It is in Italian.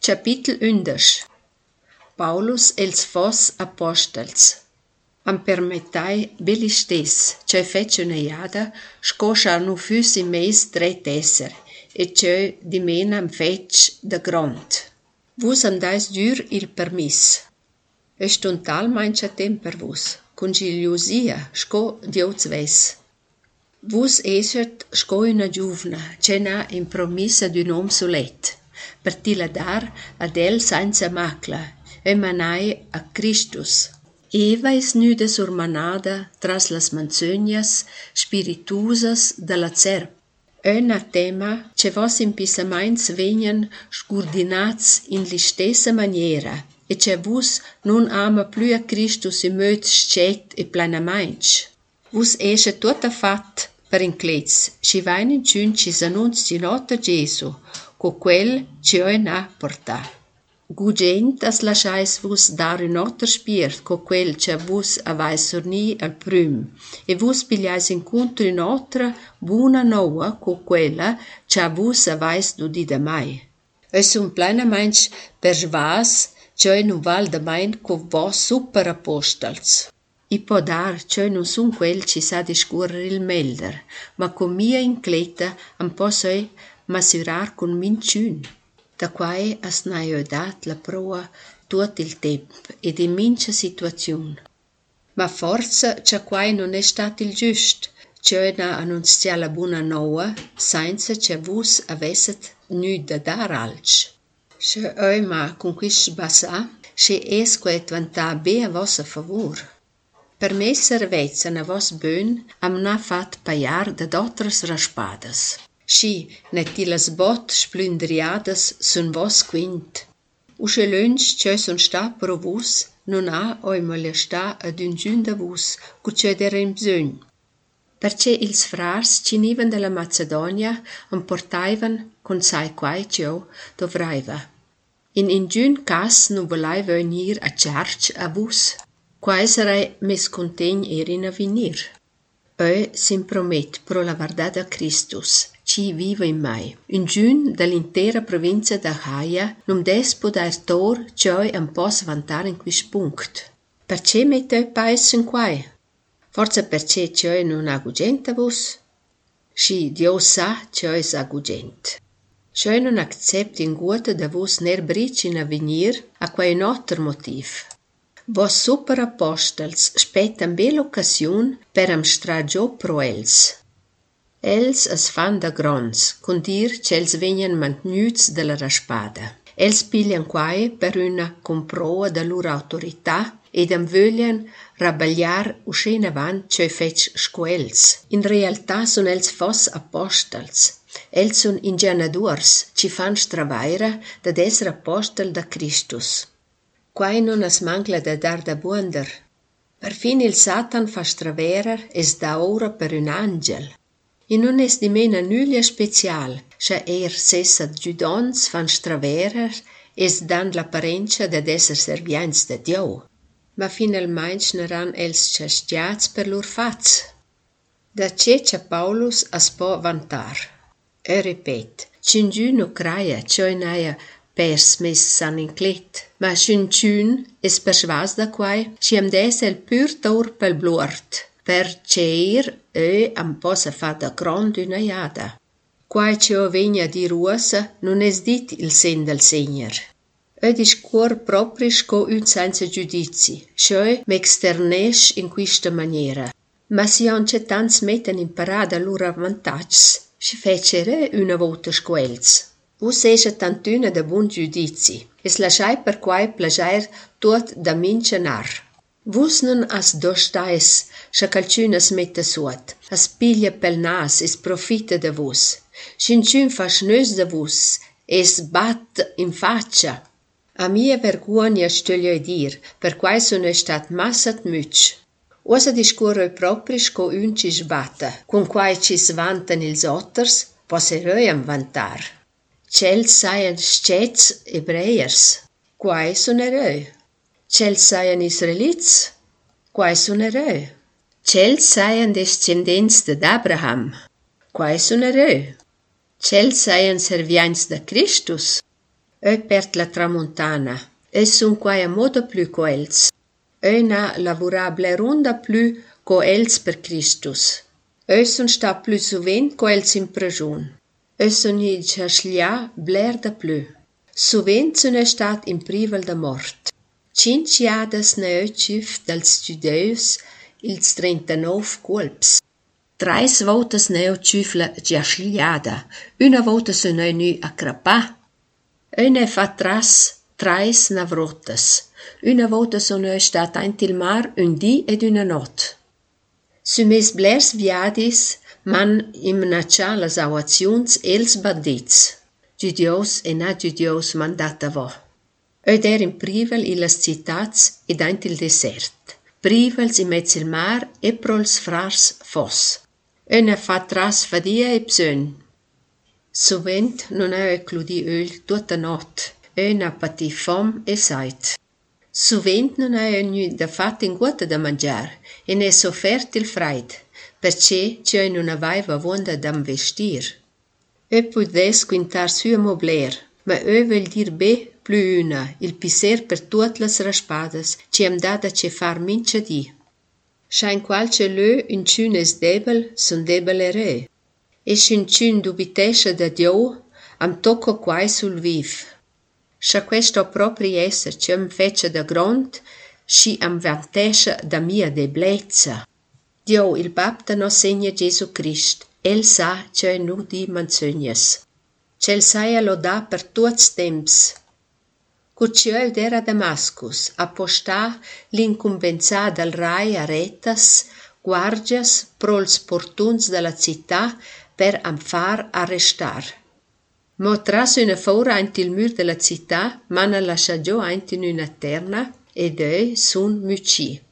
Capitel 11. Paulus els fos apostels. Am permettai belli stes, ce fece una iada, scoscia nu füsi meis dret esser, e ce di mena am fec de grond. Vus am dais dur il permis. Est un tal mancha tem per vus, cun giliosia, sco dioz ves. Vus eset sco una giuvna, ce n'ha in promissa d'un om solet, per tila dar ad el senza macla, e manai a Christus. Eva es nuda surmanada tras las manzonias spiritusas de la cerp. Un tema ce vos in pisamains venien scurdinats in li stessa maniera, e ce vus non ama plus a Christus in möd scet e planamainch. Vus esce tutta fat per inclets, ci vain in ciun ci s'annunz di nota Gesu, co quel ci oi na porta. Gugent as lasciais vus dar un otter spiert co quel ce vus avais sorni al prüm, e vus pigliais incontro in otra buna noua co quella ce vus avais dudida mai. Es un planamainch per vas ce non val da main co vos super apostels. I po dar ce non sun quel ci sa discurrer il melder, ma con mia incleta am possoi masurar con minciun. Da quai as n'aio dat la proa tuot il temp ed in mincha situaziun. Ma forza cia quai non è stat il giust, ce n'ha annunzia la buna noua, senza ce vus avesset nü da dar alc. Se oi ma con quist basa, se esque vantà be a vossa favor. Per me servezza na vos bön am na fat paiar da d'otras raspadas. Schi, net las bot splündriadas sun vos quint. Usche lönch ce sun sta pro vus, non ha oi molesta ad un giun da vus, cu ce derem bsögn. Perché ils frars ci niven della Macedonia am portaivan con sai quai cio dovraiva. In giun cas non volai venir a charch a vus. Quai sarei mes contegn erin a venir. Sin promet pro la verdad a Christus, ci vive in mai. In giun dall'intera provincia d'Achaia non des poder tor cioi am pos vantar in quis punct. Perché mette pais in quai? Forza perché cioi non ha gugent a vus? Schi Dio sa cioi sa gugent. Cioi non accept in guata da vus ner bricin a venir a quai un otter motiv. Vos super apostels spettan bel occasiun per am stragio pro els. Els as fan da grons, con dir c'els vegnan mantnuts de la raspada. Els piglian quai per una comproa da lura autorità ed am vöglian rabagliar uscen avant ce fec squels. In realtà son els fos apostels. Els sun ingenuadors, ci fan stravaira da esser apostel da Christus. Quai non as mangla da dar da buonder. Perfin il Satan fa straverer es da ora per un angel. E non es di mena nulla special, scha sessa giudons fan straverer es dan l'apparenza da esser servients da Dio. Ma finalmein n'eran els chastiats per lur faz. Da ce Paulus as po vantar. E repet, cingiu no craia, cioi naia pers mes san inclet, ma cinciun es persvas da quai, ciam des el pur taur pel bluort, per ceir am posa fa da grond una iada. Quai cio vegna di ruosa non es dit il sen del Segner. Discur propri sco un senza giudizi, cioi m'externesch in quista maniera. Ma si anche tans metten in parada lura avantags, si fecere una volta squels. Vus esce tantuna da bun giudizi, es lasciai per quai plagiar tuot da mincenar. Vus non as dostais, scha calciunas mette suot, as piglia pel nas, es profita da vus. Cinciun fa schnös da vus, es bat in faccia. A mia vergogna stöglio dir, per quai sono stat massat mütsch. Osa discurroi propri sco un ci sbatta, con quai ci svantan ils otters, poseroi am vantar. C'els saian scets ebreiers, quai sun eroi. C'els saian israelits, quai sun eroi. C'els saian descendents d'Abraham, quai sun eroi. C'els saian servients da Christus, perd la tramontana, sun quai a moda plü co els. Na lavura blerunda plü co els per Christus. Sun sta plü suvent co els in pregiun. Sun i sciaslia bler da plü. Suvent sun stat in privel da mort. 5 jadas ne cif dals studeus ils 39 colps. 3 voltas ne cif la sciasliada. Una volta sun nu a crapà. Ne fa tras 3 navrotas. Una volta sono stat aint il mar un dì ed una not. Su mes blers viadis man imnacià las auaziuns els bandits. Giudios e na giudios mandata vo. In privel i las citats ed aint il desert. Privels in mezz il mar e prols frars fos. Ne fa tras fadia e psön. Sovent non ha ecludi öl tutta not. Ha pati fom e sait. Sovent non ha nu da fat in guata da mangiar e ne soffert il freid, perché c'è non aveva vonda d'am vestir. Pudes quintar sua mobler, ma vel dir be plü una, il pisser per tuot las raspadas, ci am dada ce far mincia di. Schein qualche lö un cünes debel, son debele re. E un cün dubitesce da Dio, am tocco quai sul viv. Scha questo propri esser ci am fece da grond, sci am vantesce da mia deblezza. Dio il Bapta no segna Gesù Christ, el sa c'è nu di manzögnas. C'el saia lo da per tuots temps. Curciol d'era Damascus, appostà l'incumbenzà dal rai a retas, guardias prols portuns della città per am far arrestar. Mo tras una fora aint il mur della città, mana lascia giù aint in una terna ed sun mucì.